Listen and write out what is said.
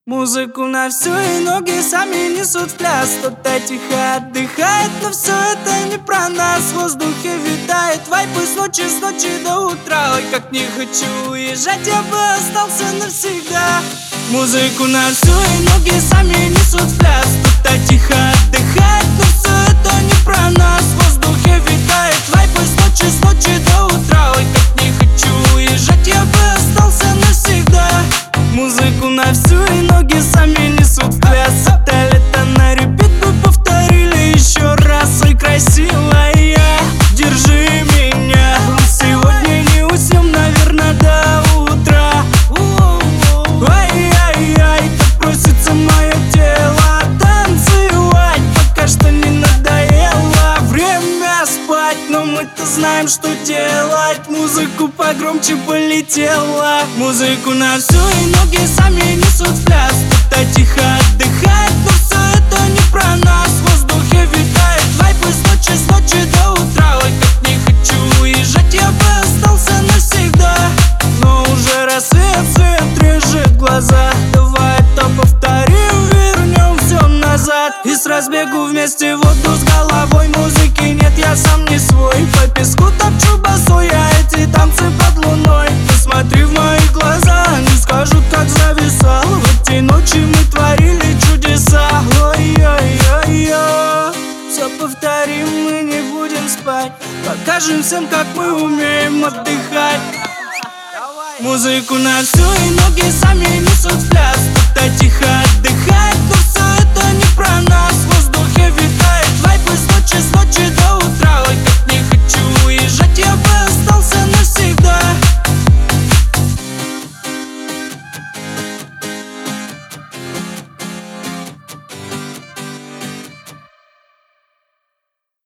Музыку на всю и ноги сами несут в пляс. Кто-то тихо отдыхает, но все это не про нас. В воздухе витает вайб и с ночи до утра. Ой, как не хочу уезжать, я бы остался навсегда. Музыку на всю и ноги сами несут в пляс. Кто-то тихо отдыхает, но все это не про нас. В воздухе витает вайб и с ночи до утра. Ой, как не хочу уезжать, я бы остался навсегда. Музыку на всю и ноги сами несут в пляс. Это лето на репит мы повторили еще раз. Ой, красивая, держи меня. Мы сегодня не уснем, наверное, до утра. Ай-яй-яй, так просится мое тело танцевать, пока что не надоело. Время спать, но мы-то знаем, что делать. Музыку погромче полетела. Музыку на всю и ноги сами несут в пляс. Кто-то тихо отдыхает, но все это не про нас. В воздухе витает вайб и с ночи до утра. Ой, как не хочу уезжать, я бы остался навсегда. Но уже рассвет, свет режет глаза. Давай это повторим, вернем все назад. И с разбегу вместе в воду с головой. Музыки нет, я сам не свой. По песку топчу босой, я эти танцы под луной. Посмотри в мои глаза, они скажут, как зависал. В эти ночи мы творили чудеса. Ой-ой-ой-ой. Все повторим, мы не будем спать. Покажем всем, как мы умеем отдыхать. Музыку на всю и ноги сами несут в пляс.